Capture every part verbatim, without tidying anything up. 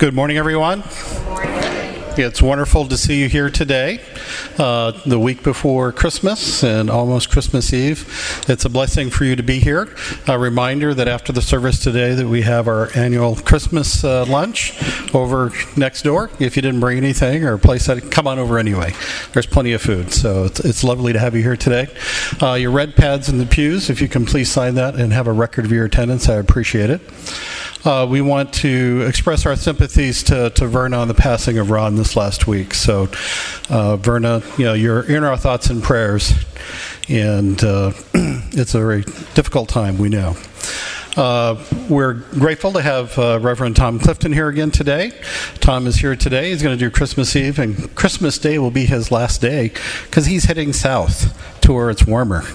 Good morning, everyone. Good morning. It's wonderful to see you here today, uh, the week before Christmas and almost Christmas Eve. It's a blessing for you to be here. A reminder that after the service today that we have our annual Christmas uh, lunch over next door. If you didn't bring anything or a place that, come on over anyway. There's plenty of food, so it's, it's lovely to have you here today. Uh, your red pads in the pews, if you can please sign that and have a record of your attendance, I appreciate it. Uh, we want to express our sympathies to, to Verna on the passing of Ron this last week. So, uh, Verna, you know, you're in our thoughts and prayers, and uh, it's a very difficult time, we know. Uh, we're grateful to have uh, Reverend Tom Clifton here again today. Tom is here today. He's going to do Christmas Eve, and Christmas Day will be his last day because he's heading south to where it's warmer.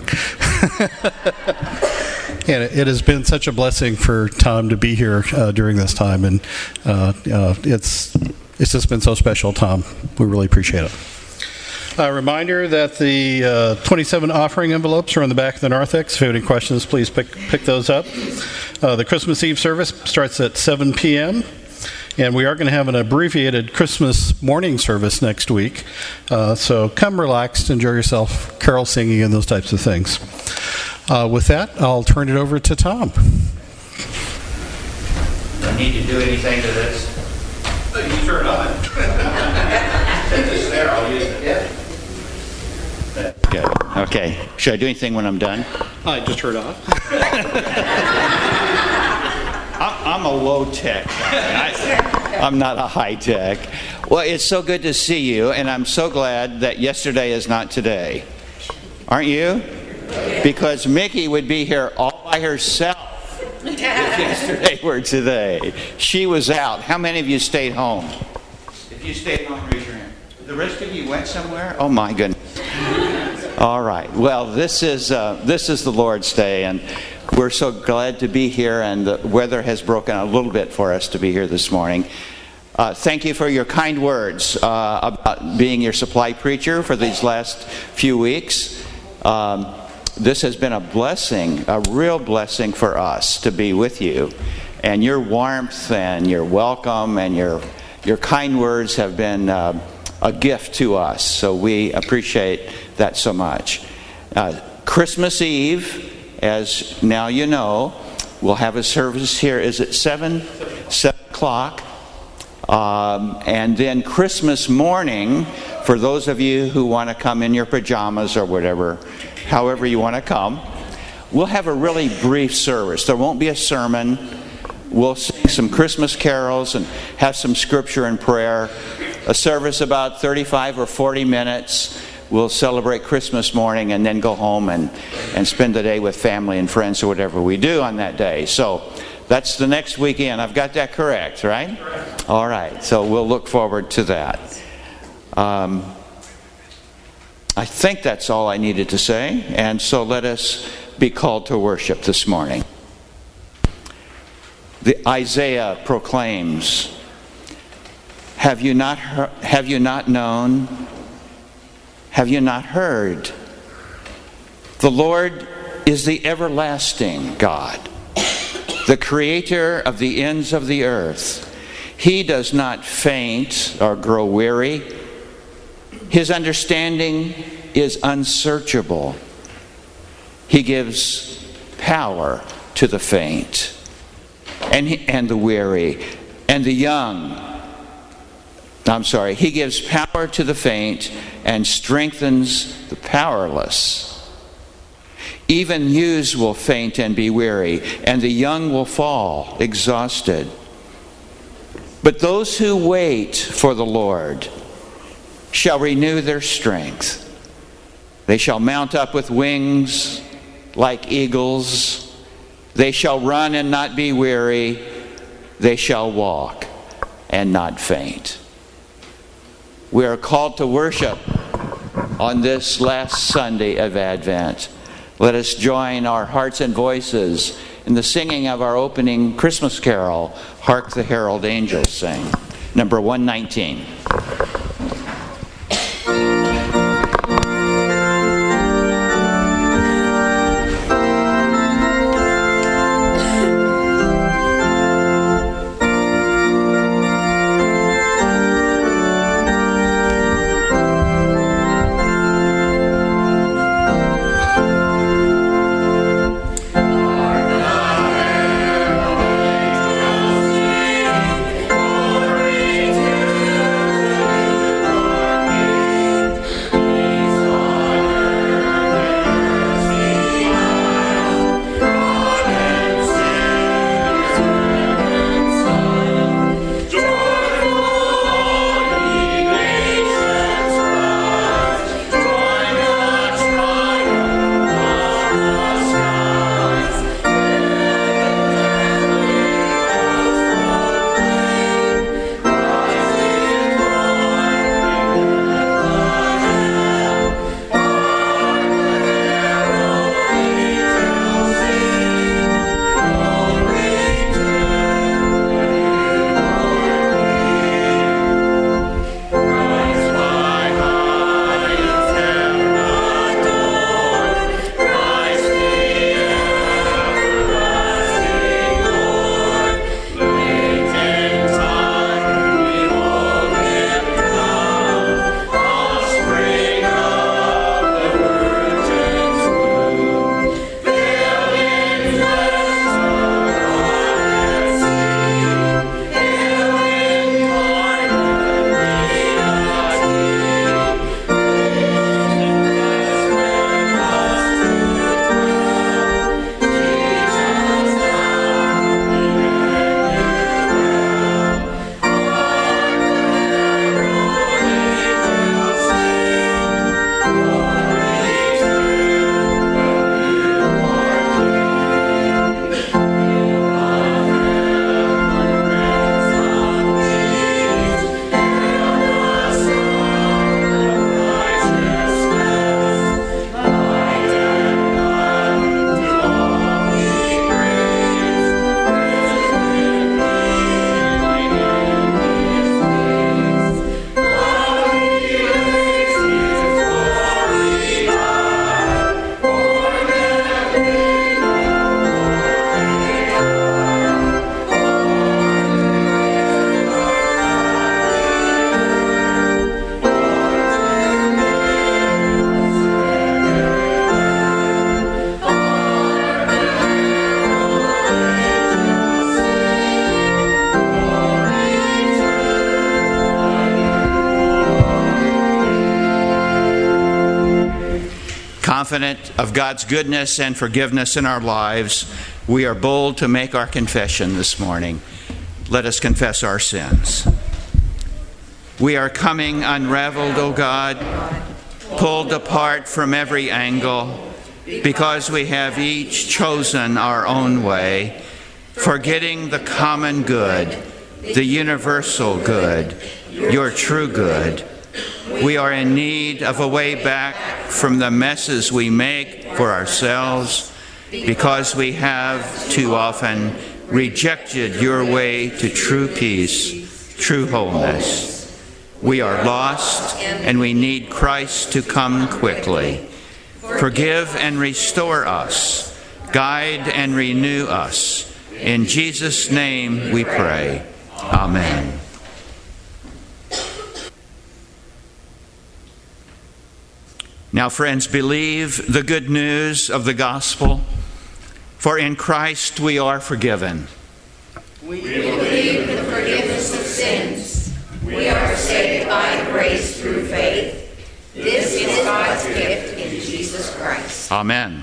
And it has been such a blessing for Tom to be here uh, during this time, and uh, uh, it's it's just been so special, Tom. We really appreciate it. A reminder that the uh, twenty-seven offering envelopes are on the back of the narthex. If you have any questions, please pick pick those up. Uh, the Christmas Eve service starts at seven p.m., and we are going to have an abbreviated Christmas morning service next week. Uh, so come relaxed, enjoy yourself, carol singing, and those types of things. Uh, with that, I'll turn it over to Tom. Do I need to do anything to this? Oh, you turn it on. Since it's there, I'll use it. Good. Okay. Should I do anything when I'm done? I just turned off. I'm a low-tech guy. I, I'm not a high-tech. Well, it's so good to see you, and I'm so glad that yesterday is not today. Aren't you? Because Mickey would be here all by herself if yesterday were today. She was out. How many of you stayed home? If you stayed home, raise your hand. The rest of you went somewhere? Oh, my goodness. All right. Well, this is uh, this is the Lord's Day, and we're so glad to be here, and the weather has broken a little bit for us to be here this morning. Uh, thank you for your kind words uh, about being your supply preacher for these last few weeks. Um, this has been a blessing, a real blessing for us to be with you. And your warmth and your welcome and your your kind words have been uh, a gift to us. So we appreciate that so much. Uh, Christmas Eve, as now you know, we'll have a service here. Is it seven? Seven o'clock. Um, and then Christmas morning, for those of you who want to come in your pajamas or whatever, however you want to come, we'll have a really brief service. There won't be a sermon. We'll sing some Christmas carols and have some scripture and prayer. A service about thirty-five or forty minutes. We'll celebrate Christmas morning and then go home and, and spend the day with family and friends or whatever we do on that day. So that's the next weekend. I've got that correct, right? Correct. All right. So we'll look forward to that. Um, I think that's all I needed to say. And so let us be called to worship this morning. The Isaiah proclaims, Have you not heard, have you not known? Have you not heard? The Lord is the everlasting God, the creator of the ends of the earth. He does not faint or grow weary. His understanding is unsearchable. He gives power to the faint and, he, and the weary and the young. I'm sorry, he gives power to the faint and strengthens the powerless. Even youths will faint and be weary, and the young will fall exhausted. But those who wait for the Lord shall renew their strength. They shall mount up with wings like eagles. They shall run and not be weary. They shall walk and not faint. We are called to worship on this last Sunday of Advent. Let us join our hearts and voices in the singing of our opening Christmas carol, Hark the Herald Angels Sing, number one nineteen. confident of God's goodness and forgiveness in our lives, we are bold to make our confession this morning. Let us confess our sins. We are coming unraveled, O God, pulled apart from every angle, because we have each chosen our own way, forgetting the common good, the universal good, your true good. We are in need of a way back from the messes we make for ourselves, because we have too often rejected your way to true peace, true wholeness. We are lost, and we need Christ to come quickly. Forgive and restore us. Guide and renew us. In Jesus' name we pray. Amen. Now, friends, believe the good news of the gospel, for in Christ we are forgiven. We believe in the forgiveness of sins. We are saved by grace through faith. This is God's gift in Jesus Christ. Amen.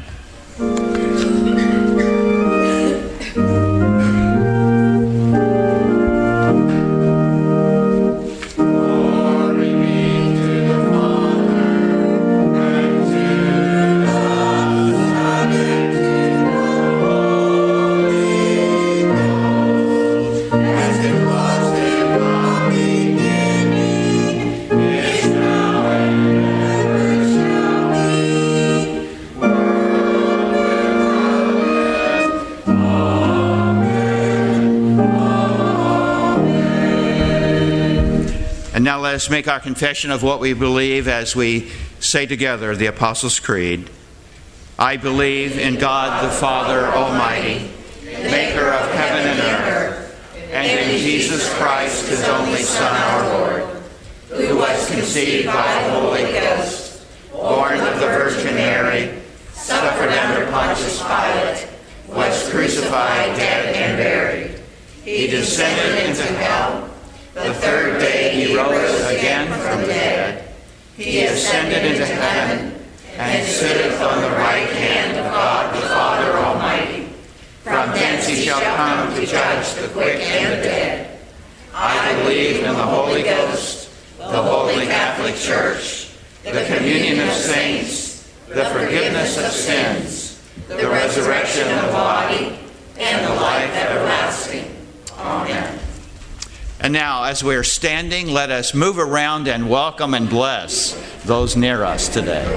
Now let us make our confession of what we believe as we say together the Apostles' Creed. I believe in God the Father Almighty, maker of heaven and earth, and in Jesus Christ, his only Son, our Lord, who was conceived by the Holy Ghost, born of the Virgin Mary, suffered under Pontius Pilate, was crucified, dead, and buried. He descended into hell. The third day he rose again from the dead. He ascended into heaven and sitteth on the right hand of God the Father Almighty. From thence he shall come to judge the quick and the dead. I believe in the Holy Ghost, the Holy Catholic Church, the communion of saints, the forgiveness of sins, the resurrection of the body, and the life everlasting. Amen. And now, as we're standing, let us move around and welcome and bless those near us today.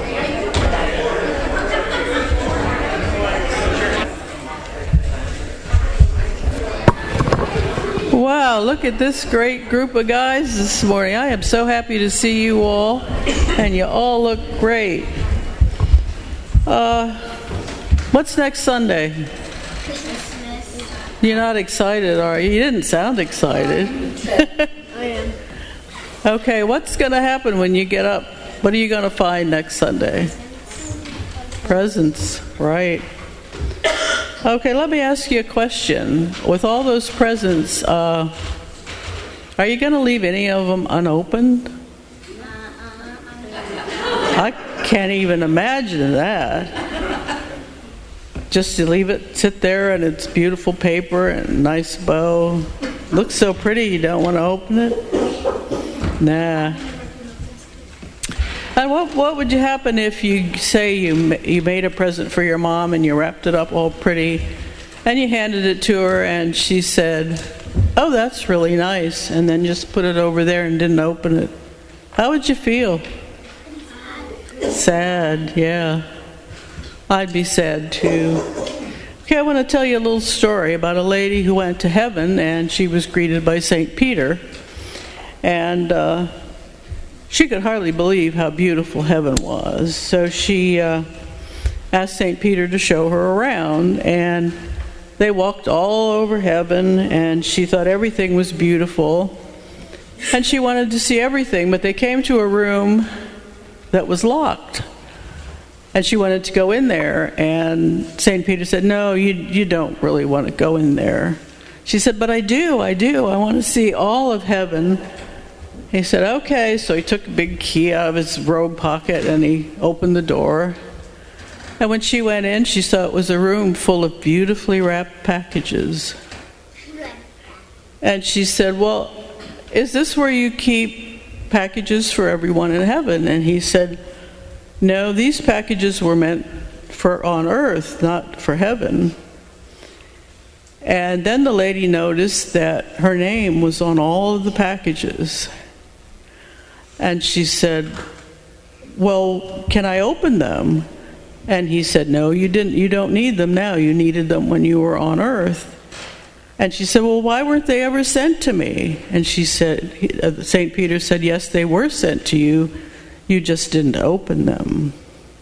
Wow, look at this great group of guys this morning. I am so happy to see you all, and you all look great. Uh, what's next Sunday? You're not excited, are you? You didn't sound excited. I am. Okay, what's going to happen when you get up? What are you going to find next Sunday? Presents, right. Okay, let me ask you a question. With all those presents, uh, are you going to leave any of them unopened? I can't even imagine that. Just to leave it sit there and it's beautiful paper and nice bow. Looks so pretty you don't want to open it? Nah. And what what would you happen if you say you you made a present for your mom and you wrapped it up all pretty and you handed it to her and she said, "Oh, that's really nice," and then just put it over there and didn't open it? How would you feel? Sad, yeah. I'd be sad too. Okay, I want to tell you a little story about a lady who went to heaven and she was greeted by Saint Peter. And uh, she could hardly believe how beautiful heaven was. So she uh, asked Saint Peter to show her around. And they walked all over heaven and she thought everything was beautiful. And she wanted to see everything, but they came to a room that was locked. And she wanted to go in there, and Saint Peter said, "No, you you don't really want to go in there." She said, "But I do, I do. I want to see all of heaven." He said, "Okay." So he took a big key out of his robe pocket, and he opened the door. And when she went in, she saw it was a room full of beautifully wrapped packages. And she said, well, is this where you keep packages for everyone in heaven? And he said, no, these packages were meant for on earth, not for heaven. And then the lady noticed that her name was on all of the packages. And she said, well, can I open them? And he said, no, you didn't. You don't need them now. You needed them when you were on earth. And she said, well, why weren't they ever sent to me? And she said, Saint Peter said, yes, they were sent to you. You just didn't open them.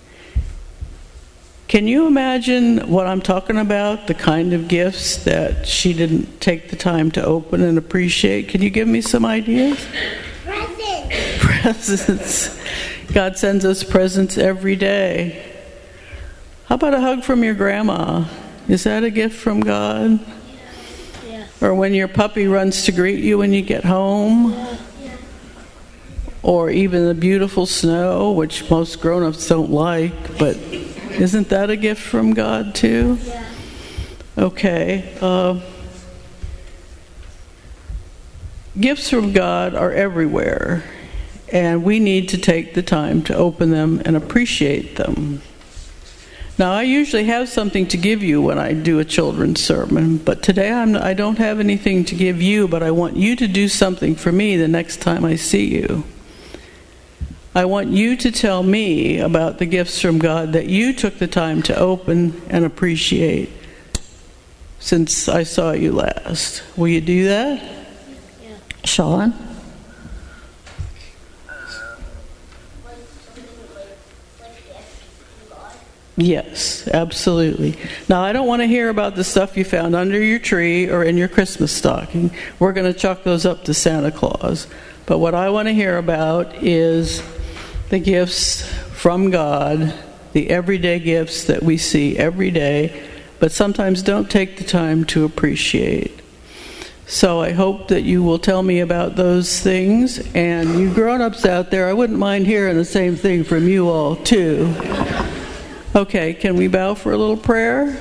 Can you imagine what I'm talking about? The kind of gifts that she didn't take the time to open and appreciate. Can you give me some ideas? Presents. Presents. God sends us presents every day. How about a hug from your grandma? Is that a gift from God? Yeah. Or when your puppy runs to greet you when you get home? Yeah. Or even the beautiful snow, which most grown-ups don't like, but isn't that a gift from God too? Yeah. Okay. Uh, gifts from God are everywhere, and we need to take the time to open them and appreciate them. Now, I usually have something to give you when I do a children's sermon, but today I'm, I don't have anything to give you, but I want you to do something for me the next time I see you. I want you to tell me about the gifts from God that you took the time to open and appreciate since I saw you last. Will you do that? Yeah. Sean? Yes, absolutely. Now, I don't want to hear about the stuff you found under your tree or in your Christmas stocking. We're going to chalk those up to Santa Claus. But what I want to hear about is the gifts from God, the everyday gifts that we see every day, but sometimes don't take the time to appreciate. So I hope that you will tell me about those things. And you grown-ups out there, I wouldn't mind hearing the same thing from you all, too. Okay, can we bow for a little prayer?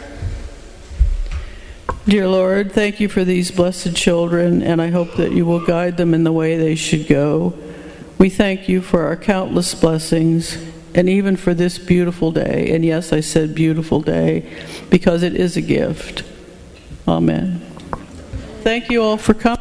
Dear Lord, thank you for these blessed children, and I hope that you will guide them in the way they should go. We thank you for our countless blessings, and even for this beautiful day. And yes, I said beautiful day, because it is a gift. Amen. Thank you all for coming.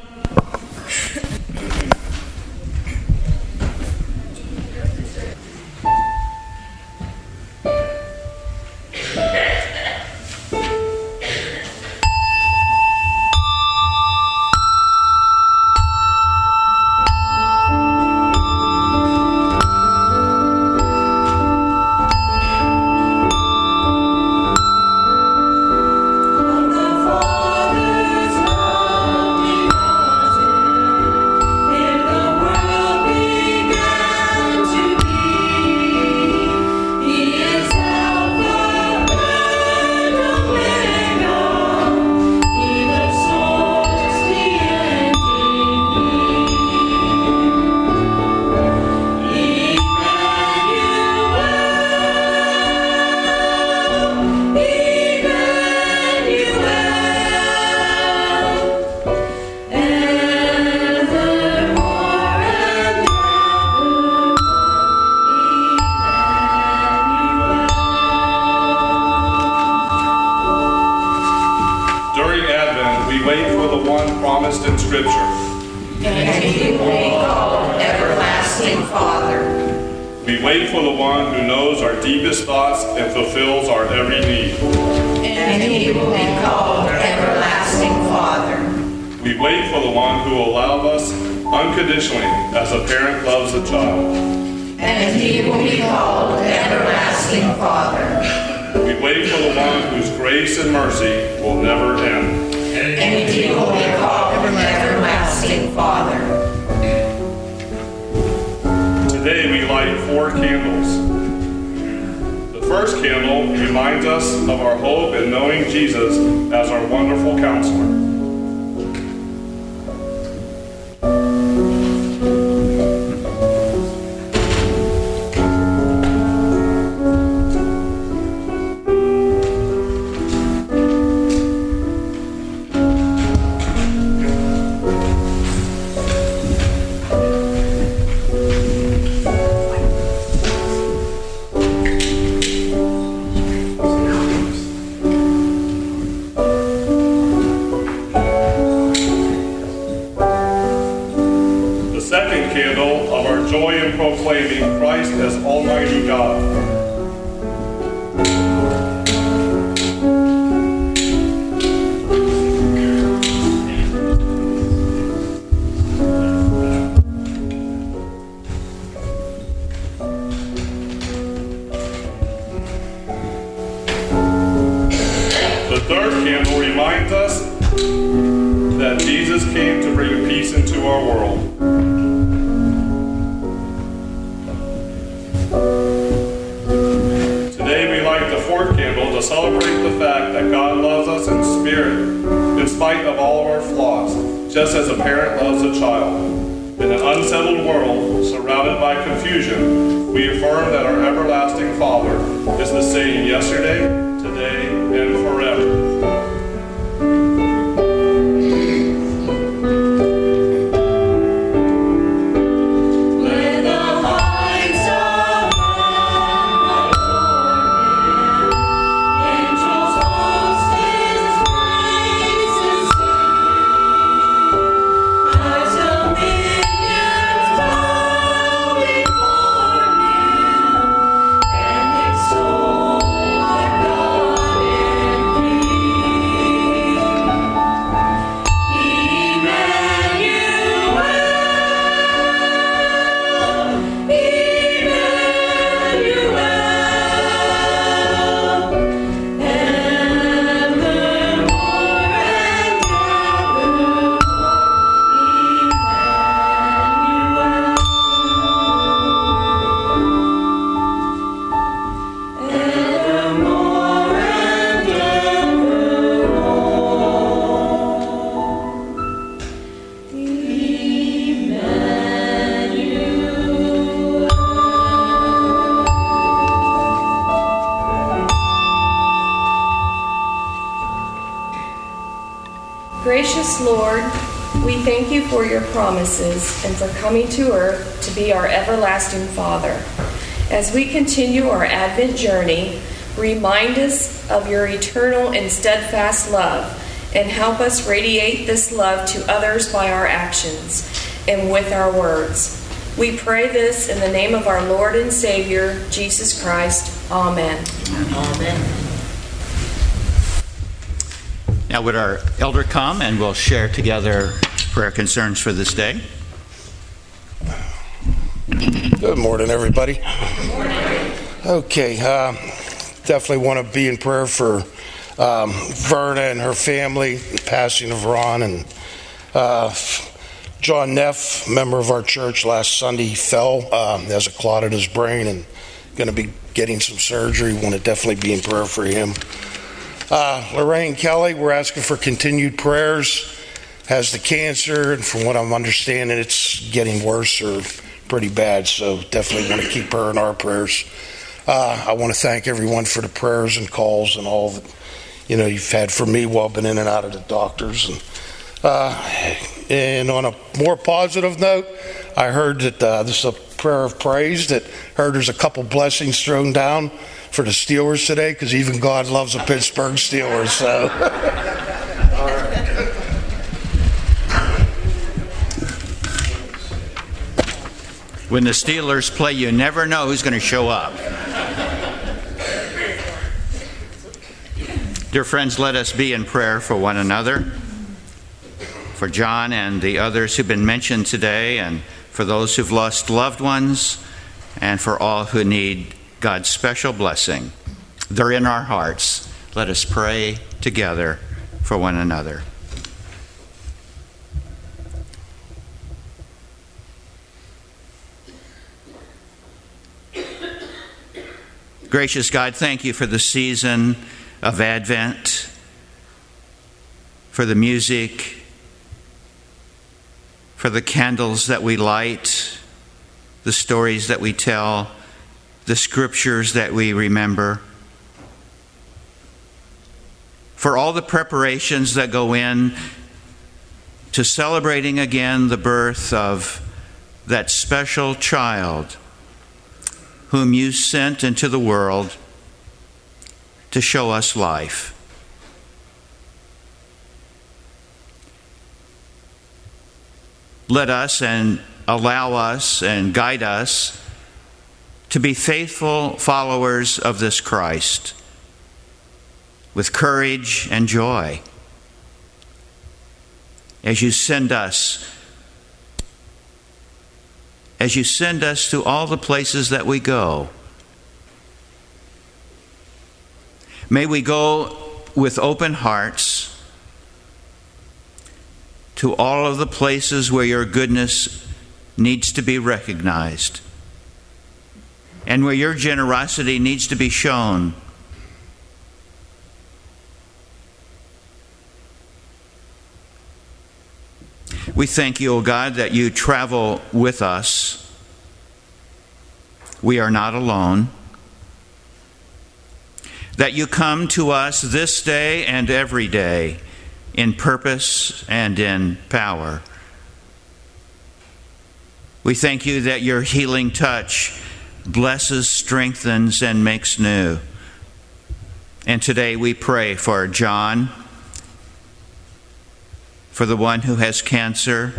second candle of our joy in proclaiming Christ as Almighty God. The third candle reminds us that Jesus came to bring peace into our world. Today we light the fourth candle to celebrate the fact that God loves us in spirit, in spite of all of our flaws, just as a parent loves a child. In an unsettled world, surrounded by confusion, we affirm that our everlasting Father is the same yesterday, today, and forever. Gracious Lord, we thank you for your promises and for coming to earth to be our everlasting Father. As we continue our Advent journey, remind us of your eternal and steadfast love and help us radiate this love to others by our actions and with our words. We pray this in the name of our Lord and Savior, Jesus Christ. Amen. Amen. Now would our elder come and we'll share together prayer concerns for this day. Good morning, everybody. Good morning. Okay, uh, definitely want to be in prayer for um, Verna and her family, the passing of Ron, and uh, John Neff, member of our church, last Sunday he fell, um, has a clot in his brain and going to be getting some surgery. Want to definitely be in prayer for him. Uh, Lorraine Kelly, we're asking for continued prayers, has the cancer, and from what I'm understanding, it's getting worse or pretty bad, so definitely want to keep her in our prayers. Uh, I want to thank everyone for the prayers and calls and all that, you know, you've had for me while I've been in and out of the doctors. And, uh, and on a more positive note, I heard that uh, this is a prayer of praise, that heard there's a couple blessings thrown down for the Steelers today, because even God loves the Pittsburgh Steelers. So, when the Steelers play, you never know who's going to show up. Dear friends, let us be in prayer for one another, for John and the others who've been mentioned today, and for those who've lost loved ones, and for all who need God's special blessing. They're in our hearts. Let us pray together for one another. Gracious God, thank you for the season of Advent, for the music, for the candles that we light, the stories that we tell, the scriptures that we remember, for all the preparations that go in to celebrating again the birth of that special child whom you sent into the world to show us life. Let us and allow us and guide us to be faithful followers of this Christ with courage and joy as you send us as you send us to all the places that we go. May we go with open hearts to all of the places where your goodness needs to be recognized and where your generosity needs to be shown. We thank you, O God, that you travel with us. We are not alone. That you come to us this day and every day in purpose and in power. We thank you that your healing touch blesses, strengthens, and makes new. And today we pray for John, for the one who has cancer,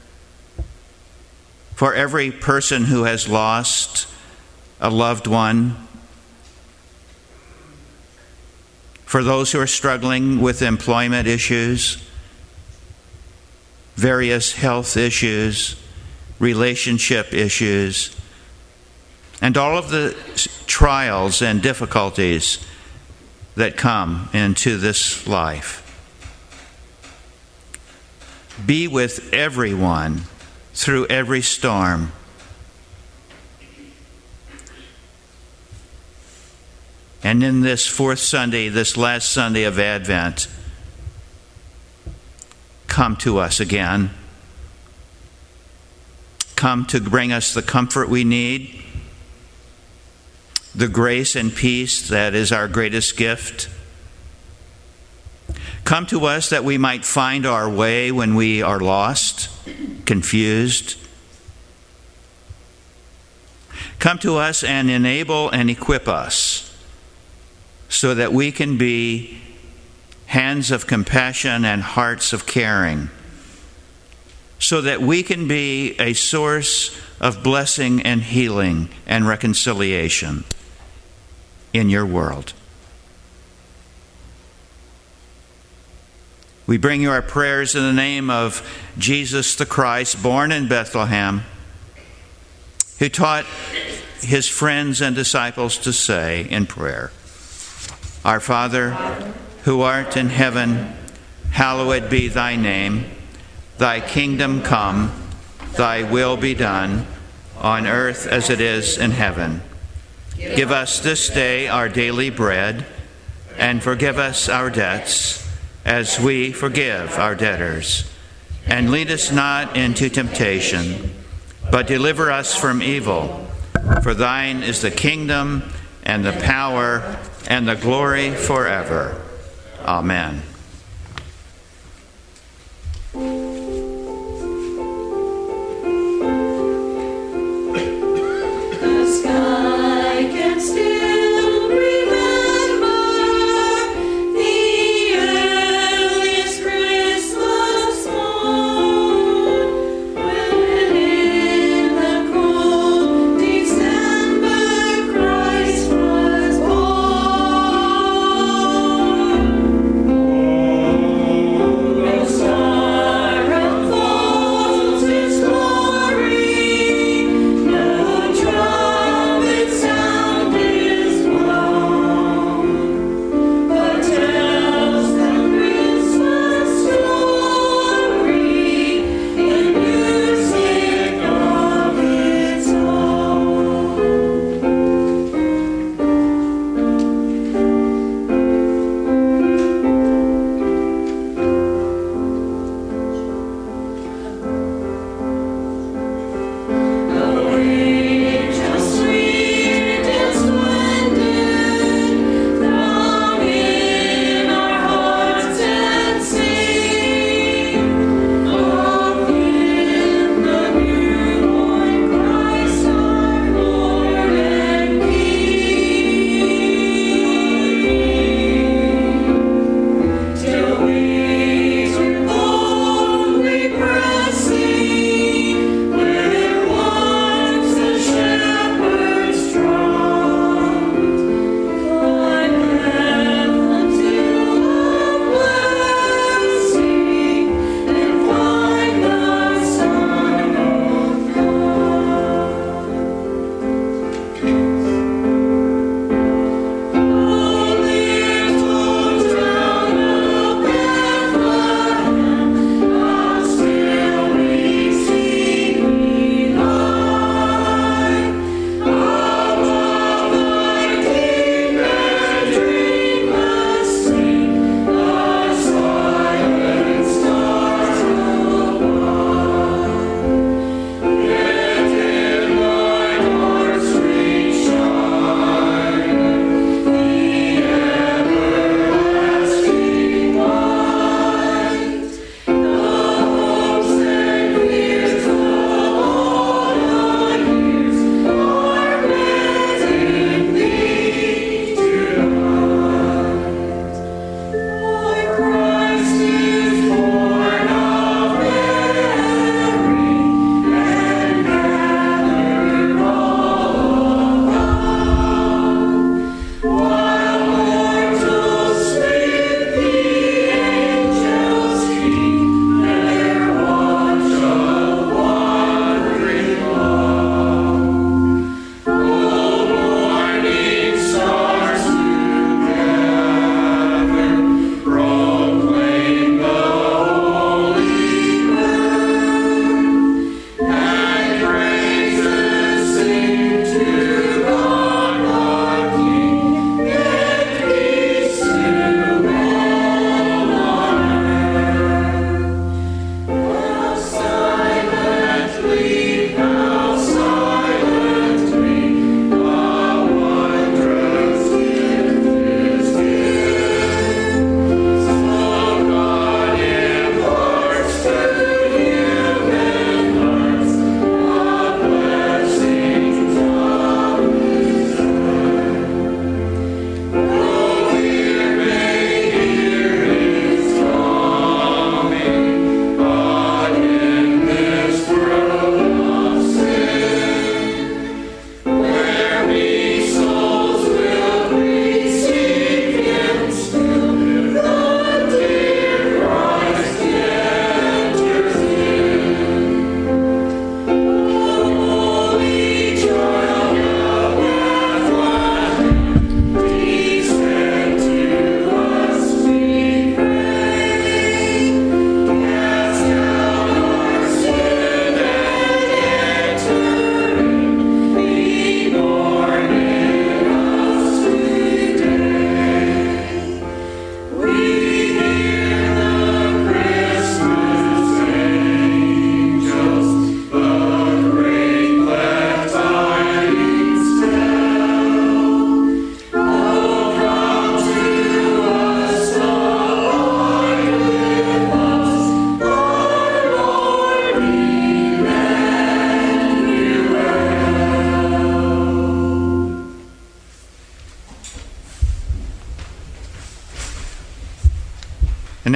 for every person who has lost a loved one, for those who are struggling with employment issues, various health issues, relationship issues, and all of the trials and difficulties that come into this life. Be with everyone through every storm. And in this fourth Sunday, this last Sunday of Advent, come to us again. Come to bring us the comfort we need, the grace and peace that is our greatest gift. Come to us that we might find our way when we are lost, confused. Come to us and enable and equip us so that we can be hands of compassion and hearts of caring, so that we can be a source of blessing and healing and reconciliation in your world. We bring you our prayers in the name of Jesus the Christ, born in Bethlehem, who taught his friends and disciples to say in prayer, Our Father, who art in heaven, hallowed be thy name. Thy kingdom come, thy will be done, on earth as it is in heaven. Give us this day our daily bread, and forgive us our debts, as we forgive our debtors. And lead us not into temptation, but deliver us from evil. For thine is the kingdom, and the power, and the glory forever. Amen. Oh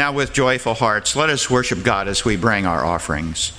now with joyful hearts, let us worship God as we bring our offerings.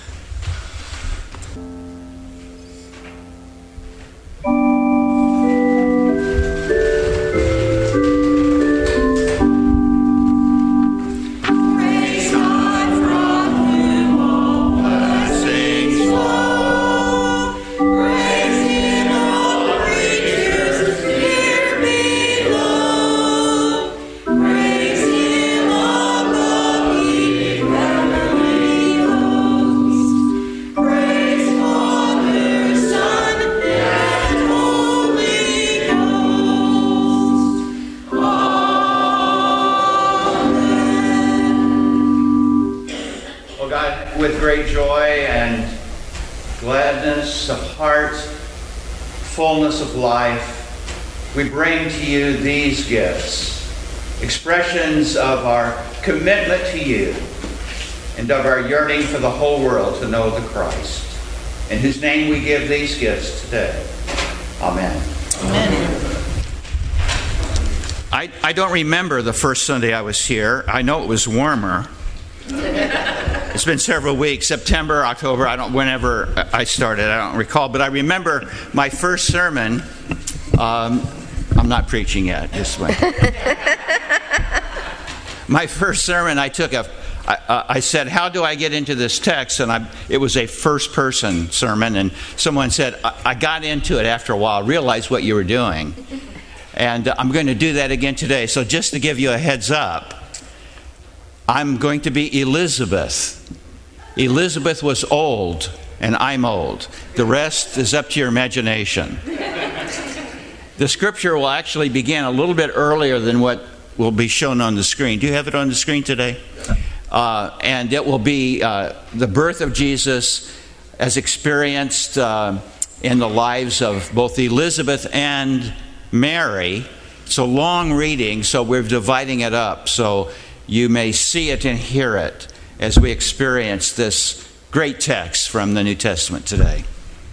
With great joy and gladness of heart, fullness of life, we bring to you these gifts, expressions of our commitment to you and of our yearning for the whole world to know the Christ, in whose name we give these gifts today. Amen. Amen. I, I don't remember the first Sunday I was here. I know it was warmer. It's been several weeks, September, October, I don't, whenever I started, I don't recall. But I remember my first sermon. Um, I'm not preaching yet, just wait. My first sermon, I took a, I, uh, I said, how do I get into this text? And I, it was a first person sermon. And someone said, I, I got into it after a while, realized what you were doing. And uh, I'm going to do that again today. So just to give you a heads up, I'm going to be Elizabeth. Elizabeth was old, and I'm old. The rest is up to your imagination. The scripture will actually begin a little bit earlier than what will be shown on the screen. Do you have it on the screen today? Uh, and it will be uh, the birth of Jesus as experienced uh, in the lives of both Elizabeth and Mary. It's a long reading, so we're dividing it up so you may see it and hear it as we experience this great text from the New Testament today.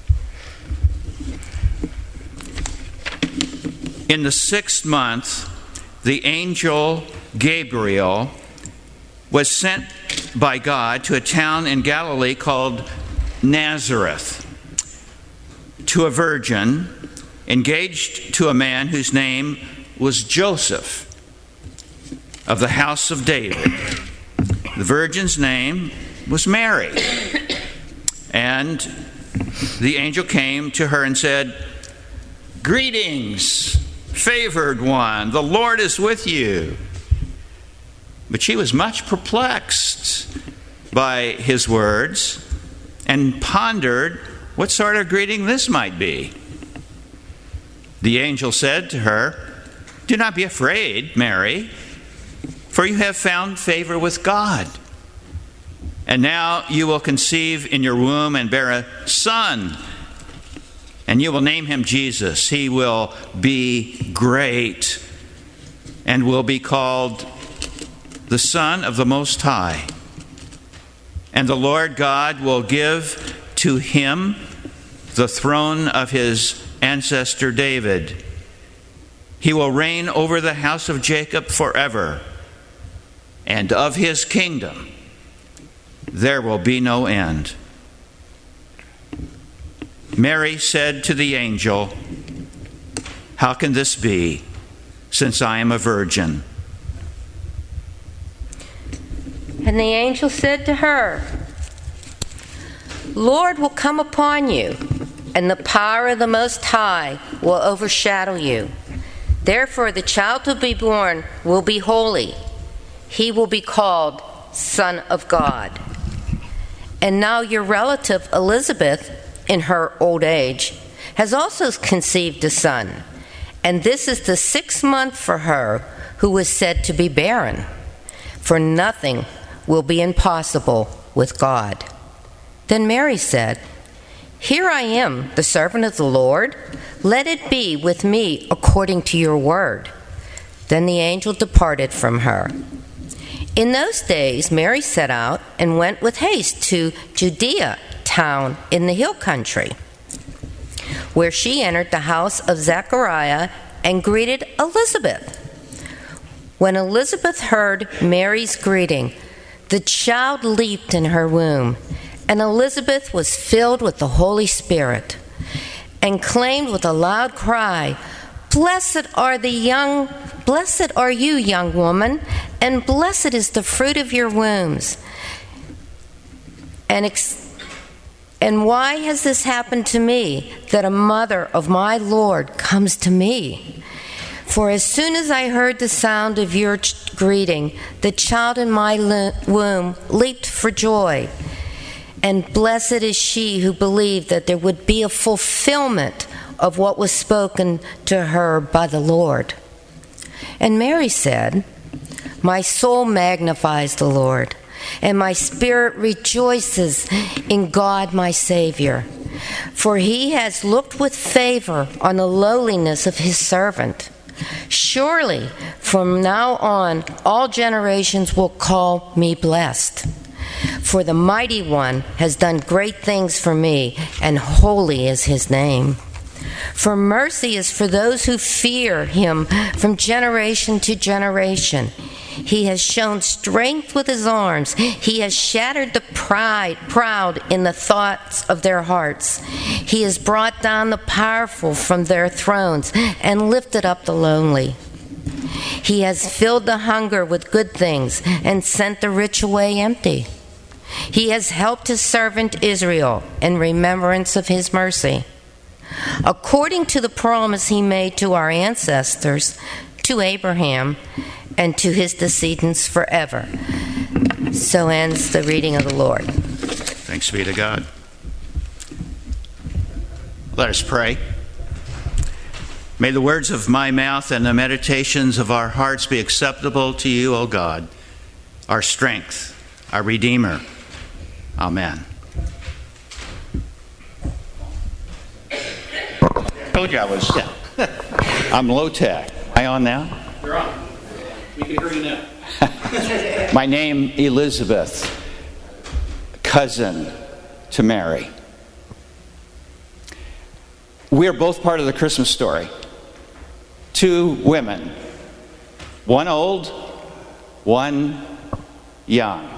In the sixth month, the angel Gabriel was sent by God to a town in Galilee called Nazareth, to a virgin engaged to a man whose name was Joseph, of the house of David. The virgin's name was Mary. And the angel came to her and said, "Greetings, favored one, the Lord is with you." But she was much perplexed by his words and pondered what sort of greeting this might be. The angel said to her, "Do not be afraid, Mary, for you have found favor with God. And now you will conceive in your womb and bear a son, and you will name him Jesus. He will be great and will be called the Son of the Most High. And the Lord God will give to him the throne of his ancestor David. He will reign over the house of Jacob forever, and of his kingdom there will be no end." Mary said to the angel, "How can this be, since I am a virgin?" And the angel said to her, "Lord will come upon you, and the power of the Most High will overshadow you. Therefore the child to be born will be holy. He will be called Son of God. And now your relative Elizabeth, in her old age, has also conceived a son, and this is the sixth month for her who was said to be barren. For nothing will be impossible with God." Then Mary said, "Here I am, the servant of the Lord. Let it be with me according to your word." Then the angel departed from her. In those days, Mary set out and went with haste to Judea town in the hill country, where she entered the house of Zechariah and greeted Elizabeth. When Elizabeth heard Mary's greeting, the child leaped in her womb, and Elizabeth was filled with the Holy Spirit and claimed with a loud cry, "Blessed are the young, blessed are you, young woman, and blessed is the fruit of your wombs." And ex- And why has this happened to me, that a mother of my Lord comes to me? For as soon as I heard the sound of your ch- greeting, the child in my lo- womb leaped for joy. And blessed is she who believed that there would be a fulfillment of what was spoken to her by the Lord. And Mary said, "My soul magnifies the Lord, and my spirit rejoices in God my Savior, for he has looked with favor on the lowliness of his servant. Surely from now on all generations will call me blessed. For the Mighty One has done great things for me, and holy is his name. For mercy is for those who fear him from generation to generation. He has shown strength with his arms. He has shattered the pride, proud in the thoughts of their hearts. He has brought down the powerful from their thrones and lifted up the lonely. He has filled the hunger with good things and sent the rich away empty. He has helped his servant Israel in remembrance of his mercy, according to the promise he made to our ancestors, to Abraham, and to his descendants forever." So ends the reading of the Lord. Thanks be to God. Let us pray. May the words of my mouth and the meditations of our hearts be acceptable to you, O God, our strength, our Redeemer. Amen. Told you I was. Yeah. I'm low tech. Am I on now? You're on. We can hear you now. My name, Elizabeth, cousin to Mary. We're both part of the Christmas story. Two women, one old, one young.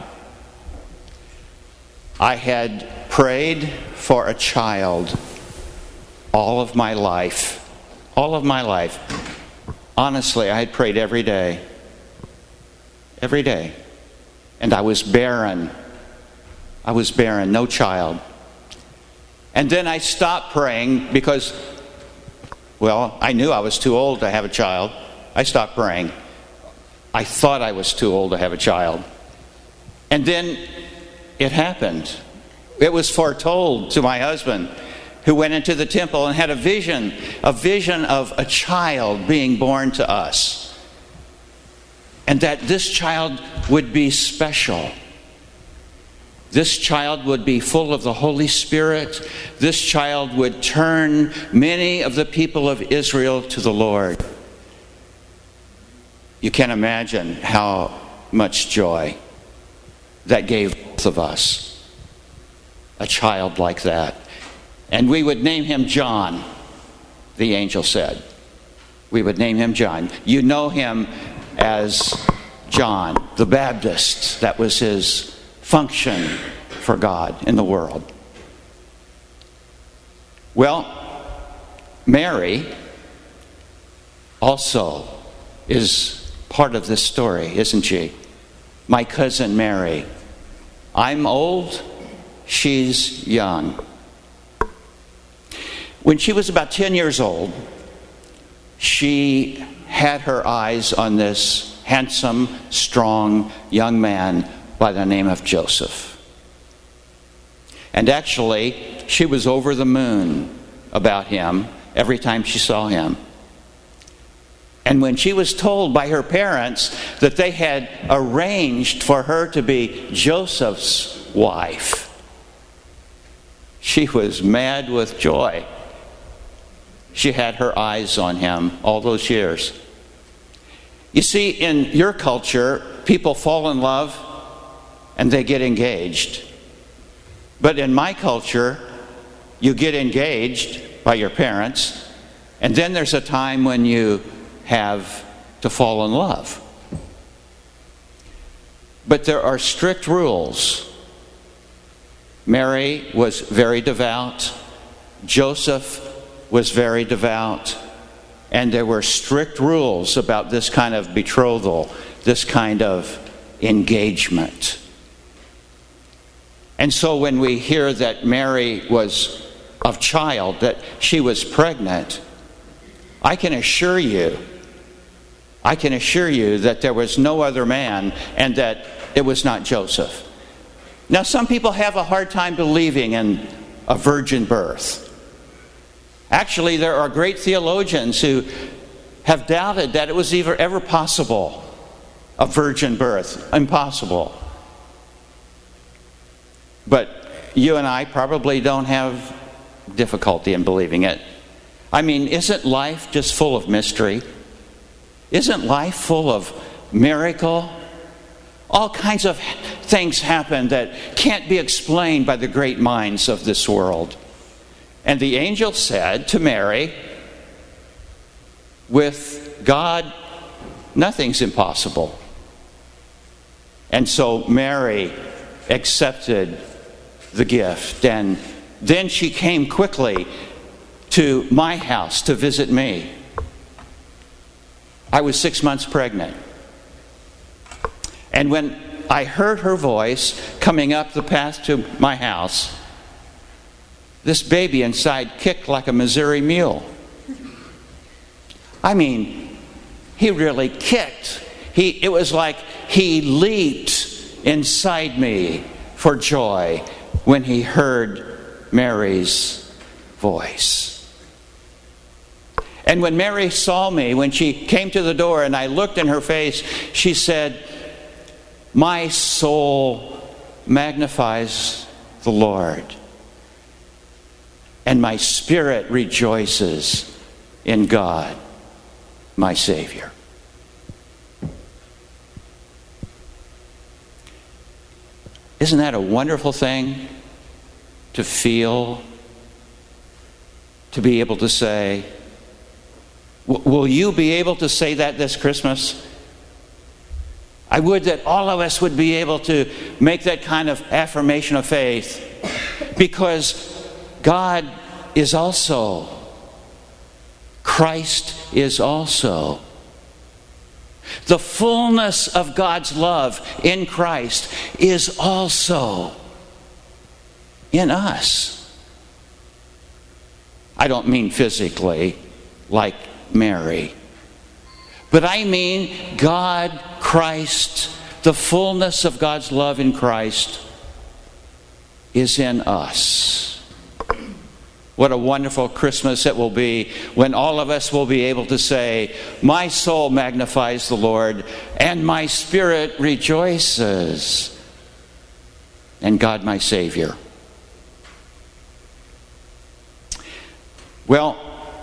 I had prayed for a child all of my life. All of my life. Honestly, I had prayed every day. Every day. And I was barren. I was barren, no child. And then I stopped praying because, well, I knew I was too old to have a child. I stopped praying. I thought I was too old to have a child. And then it happened. It was foretold to my husband, who went into the temple and had a vision, a vision of a child being born to us. And that this child would be special. This child would be full of the Holy Spirit. This child would turn many of the people of Israel to the Lord. You can imagine how much joy that gave both of us. A child like that. And we would name him John, the angel said. We would name him John. You know him as John the Baptist. That was his function for God in the world. Well, Mary also is part of this story, isn't she? My cousin Mary. I'm old, she's young. When she was about ten years old, she had her eyes on this handsome, strong young man by the name of Joseph. And actually, she was over the moon about him every time she saw him. And when she was told by her parents that they had arranged for her to be Joseph's wife, she was mad with joy. She had her eyes on him all those years. You see, in your culture, people fall in love and they get engaged. But in my culture, you get engaged by your parents, and then there's a time when you have to fall in love. But there are strict rules. Mary was very devout. Joseph was very devout. And there were strict rules about this kind of betrothal, this kind of engagement. And so when we hear that Mary was of child, that she was pregnant, I can assure you, I can assure you that there was no other man and that it was not Joseph. Now, some people have a hard time believing in a virgin birth. Actually, there are great theologians who have doubted that it was ever, ever possible, a virgin birth. Impossible. But you and I probably don't have difficulty in believing it. I mean, isn't life just full of mystery? Isn't life full of miracle? All kinds of things happen that can't be explained by the great minds of this world. And the angel said to Mary, with God, nothing's impossible. And so Mary accepted the gift. And then she came quickly to my house to visit me. I was six months pregnant. And when I heard her voice coming up the path to my house, this baby inside kicked like a Missouri mule. I mean, he really kicked. He, it was like he leaped inside me for joy when he heard Mary's voice. And when Mary saw me, when she came to the door and I looked in her face, she said, "My soul magnifies the Lord, and my spirit rejoices in God, my Savior." Isn't that a wonderful thing to feel, to be able to say? Will you be able to say that this Christmas? I would that all of us would be able to make that kind of affirmation of faith, because God is also, Christ is also. The fullness of God's love in Christ is also in us. I don't mean physically, like Mary, but I mean God, Christ, the fullness of God's love in Christ is in us. What a wonderful Christmas it will be when all of us will be able to say, "My soul magnifies the Lord, and my spirit rejoices in God my Savior." Well,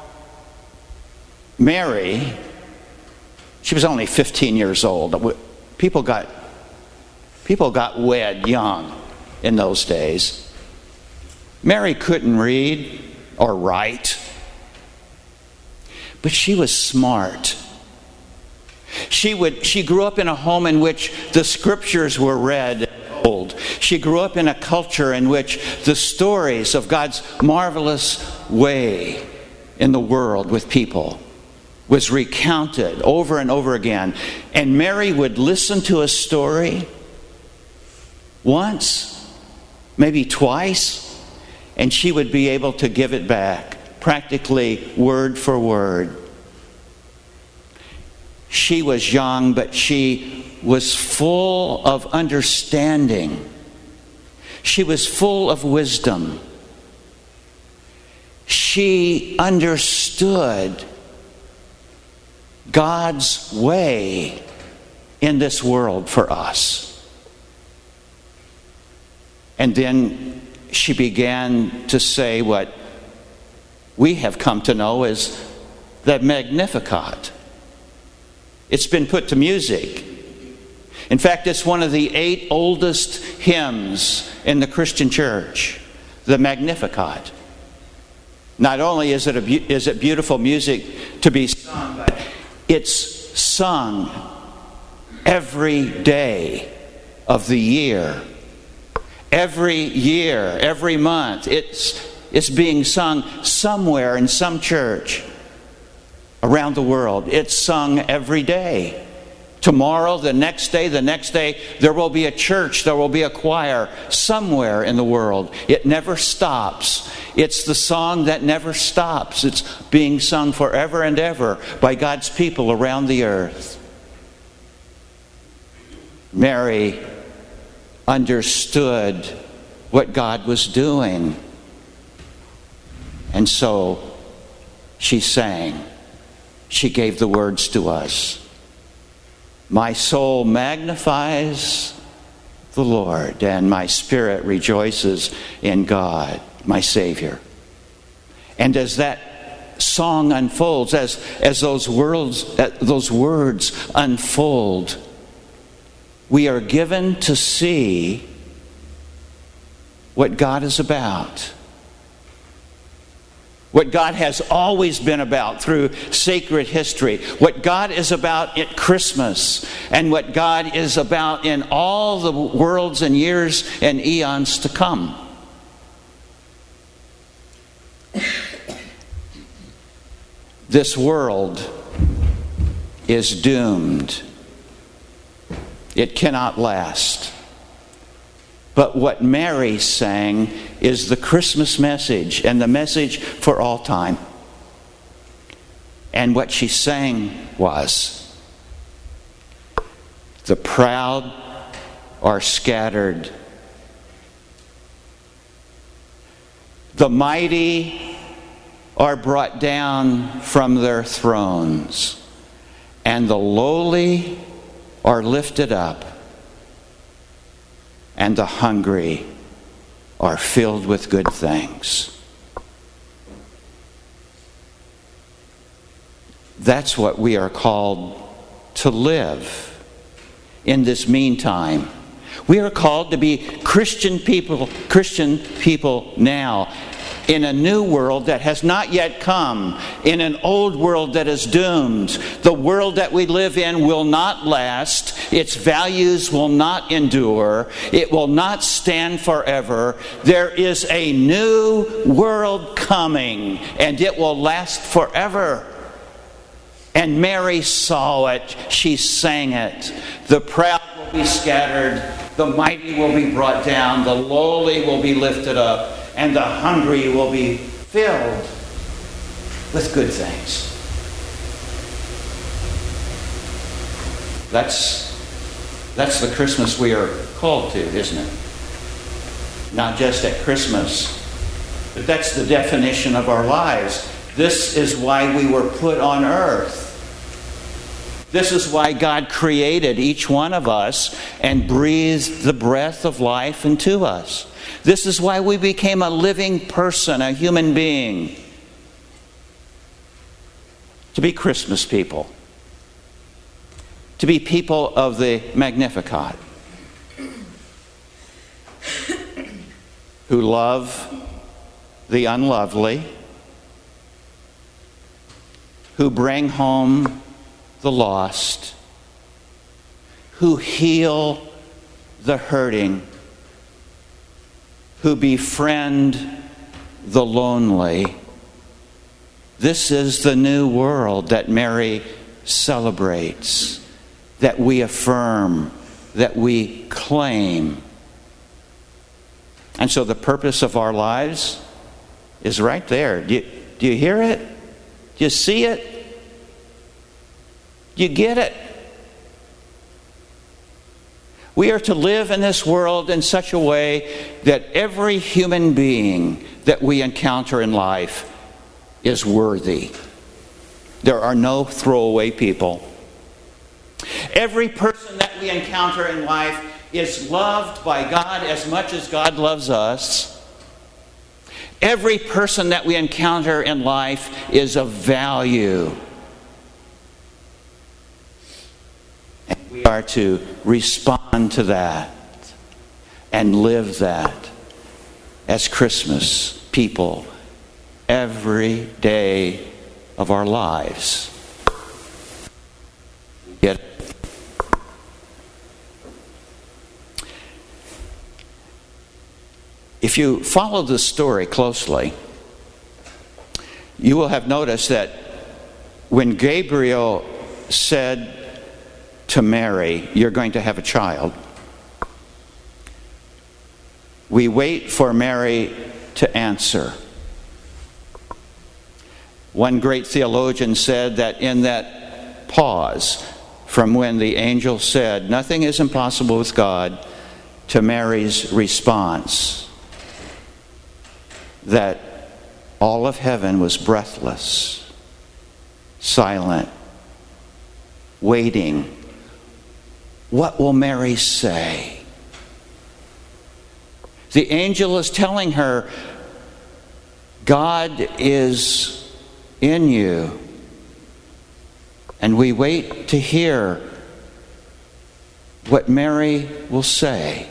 Mary, she was only fifteen years old. People got, people got wed young in those days. Mary couldn't read or write, but she was smart. She would. She grew up in a home in which the scriptures were read and told. She grew up in a culture in which the stories of God's marvelous way in the world with people was recounted over and over again. And Mary would listen to a story once, maybe twice, and she would be able to give it back, practically word for word. She was young, but she was full of understanding. She was full of wisdom. She understood God's way in this world for us. And then she began to say what we have come to know as the Magnificat. It's been put to music. In fact, it's one of the eight oldest hymns in the Christian church, the Magnificat. Not only is it, a, is it beautiful music to be sung, but it's sung every day of the year. Every year, every month, it's, it's being sung somewhere in some church around the world. It's sung every day. Tomorrow, the next day, the next day, there will be a church, there will be a choir somewhere in the world. It never stops. It's the song that never stops. It's being sung forever and ever by God's people around the earth. Mary understood what God was doing. And so she sang. She gave the words to us. My soul magnifies the Lord, and my spirit rejoices in God, my Savior. And as that song unfolds, as, as those words, those words unfold, we are given to see what God is about. What God has always been about through sacred history. What God is about at Christmas. And what God is about in all the worlds and years and eons to come. This world is doomed. It cannot last. But what Mary sang is the Christmas message, and the message for all time. And what she sang was, the proud are scattered. The mighty are brought down from their thrones, and the lowly are lifted up, and the hungry are filled with good things. That's what we are called to live in this meantime. We are called to be Christian people, Christian people now, in a new world that has not yet come, in an old world that is doomed. The world that we live in will not last. Its values will not endure. It will not stand forever. There is a new world coming, and it will last forever. And Mary saw it. She sang it. The proud will be scattered. The mighty will be brought down. The lowly will be lifted up. And the hungry will be filled with good things. That's, that's the Christmas we are called to, isn't it? Not just at Christmas, but that's the definition of our lives. This is why we were put on earth. This is why God created each one of us and breathed the breath of life into us. This is why we became a living person, a human being. To be Christmas people. To be people of the Magnificat. Who love the unlovely. Who bring home the lost. Who heal the hurting. Who befriend the lonely. This is the new world that Mary celebrates, that we affirm, that we claim. And so the purpose of our lives is right there. Do you, do you hear it? Do you see it? Do you get it? We are to live in this world in such a way that every human being that we encounter in life is worthy. There are no throwaway people. Every person that we encounter in life is loved by God as much as God loves us. Every person that we encounter in life is of value. We are to respond to that and live that as Christmas people every day of our lives. Get it? If you follow the story closely, you will have noticed that when Gabriel said to Mary, "You're going to have a child," we wait for Mary to answer. One great theologian said that in that pause from when the angel said, "Nothing is impossible with God," to Mary's response, that all of heaven was breathless, silent, waiting. What will Mary say? The angel is telling her, God is in you. And we wait to hear what Mary will say.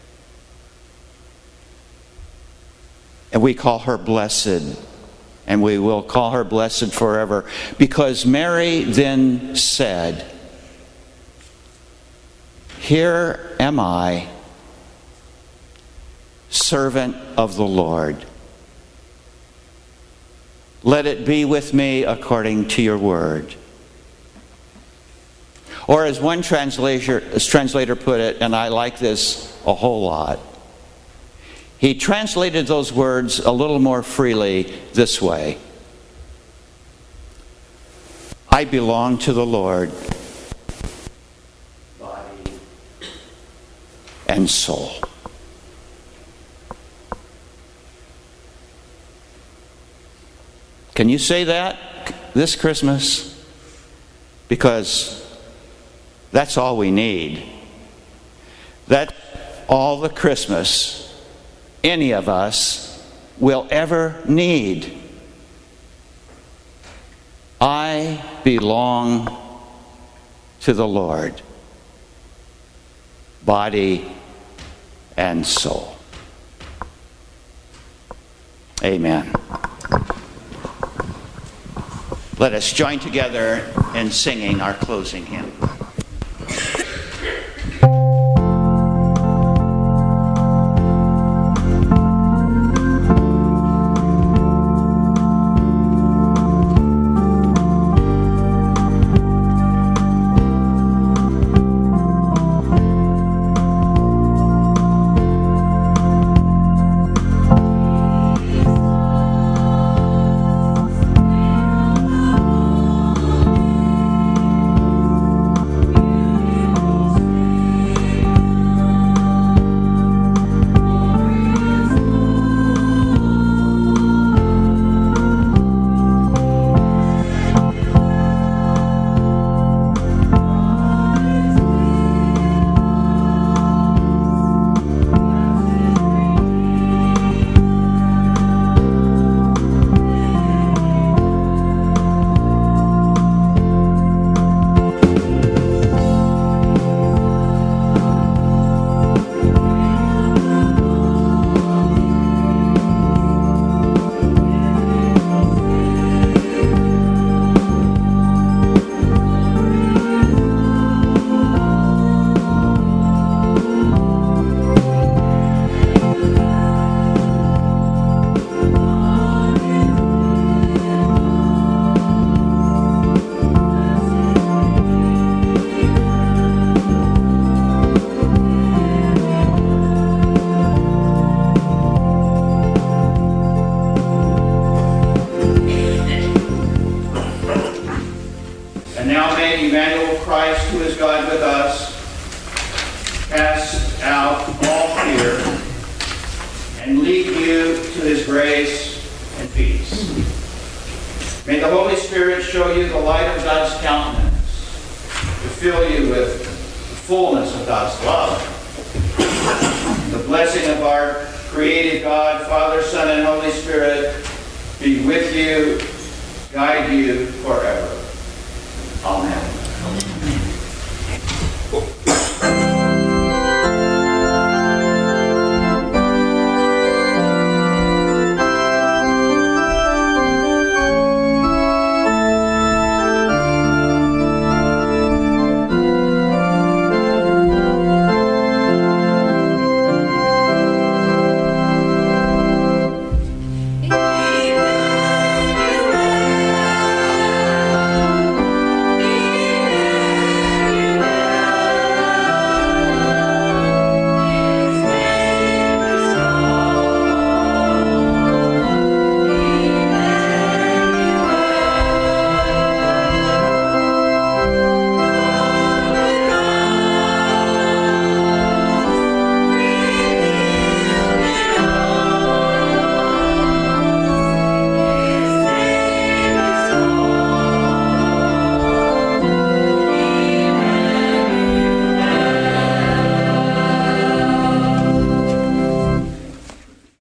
And we call her blessed. And we will call her blessed forever. Because Mary then said, "Here am I, servant of the Lord. Let it be with me according to your word." Or as one translator, translator put it, and I like this a whole lot, he translated those words a little more freely this way: I belong to the Lord, body and soul. Can you say that this Christmas? Because that's all we need. That's all the Christmas any of us will ever need. I belong to the Lord, body and soul. Amen. Let us join together in singing our closing hymn. be with you, guide you forever. Amen.